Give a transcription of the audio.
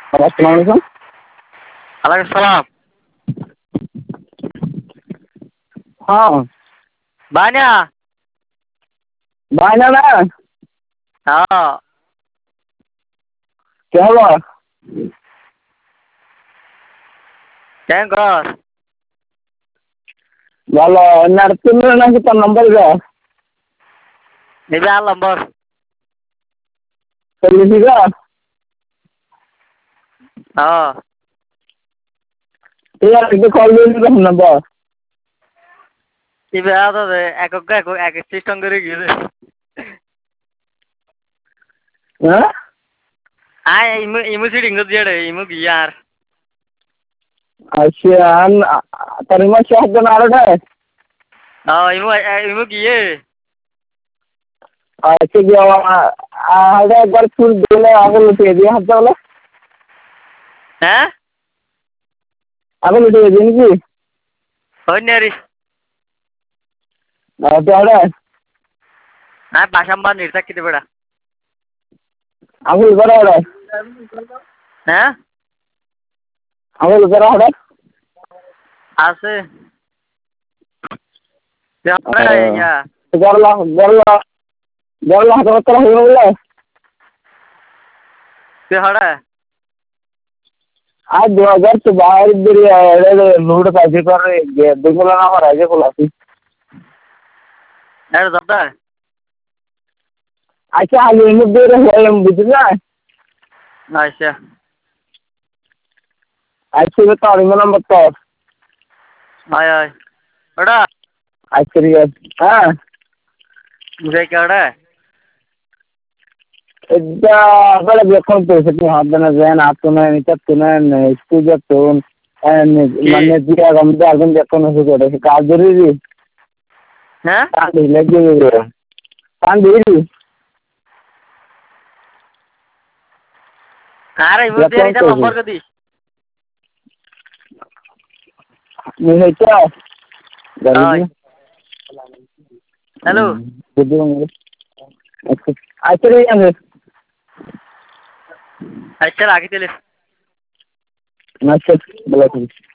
আসসালামু আলাইকুম। ওয়ালাইকুম সালাম। হ্যাঁ, বানিয়া। বাইনা না হ্যাঁ। কে হলো? কেন কর? ভালো না, তুমি নাকি তোর নম্বর দাও নিবে আর নম্বর। চল্লিশ গা হ্যাঁ। ঠিক আছে, একটু কল দিয়ে দিলাম নম্বর। নিবে আর তো একক এক সিস্টেম করে গেছে। হ্যাঁ, আয় ইমু সিটিং তো দিয়ে ইমু গিয়ার। আচ্ছা, তার মাসে হাতে না আরোটায়। হ্যাঁ ইমু গিয়ে। আচ্ছা, কি আগে একবার ফুল দিলে আগে লুটিয়ে দিয়ে হাতে বলে হ্যাঁ? আগে লুটিয়ে দিই নাকি? হই না রে। তাহলে আয় বাসাম্বার নির্তাকিতে বেড়া। আঙুল করা হবে, হ্যাঁ? আঙুল করা হবে। আছে। ইয়া গরলা গরলা গরলা হাতে করতে হবে বলে তে হড়া। आज 2022 दिरी लोड पाहिजे कर बेंगोला ना करायचे कोलासी এর জবদা। अच्छा आगे मुझे दे रहे हैं बुझना আচ্ছা। अच्छे बता रही मैं नंबर तो আয় আয়। ওটা अच्छे रिया हाँ বুঝাই কে ওটা? इतना बड़े बेखौफ तो सकते हाथ देना जैन आप तो नहीं तब तो नहीं स्कूल जब तो কি? मैंने दिया गम तो आगे देखो ना सुधर है काज जरूरी হ্যাঁ? काज लगे हुए काज जरूरी আরে ইমু দিয়ে बेखौफ নিতে तो নম্বর কদি। नहीं क्या হয়। जरूरी হ্যালো। बुद्धि अच्छा अच्छा रिया আচ্ছা রাখি দিলে। अच्छा बोला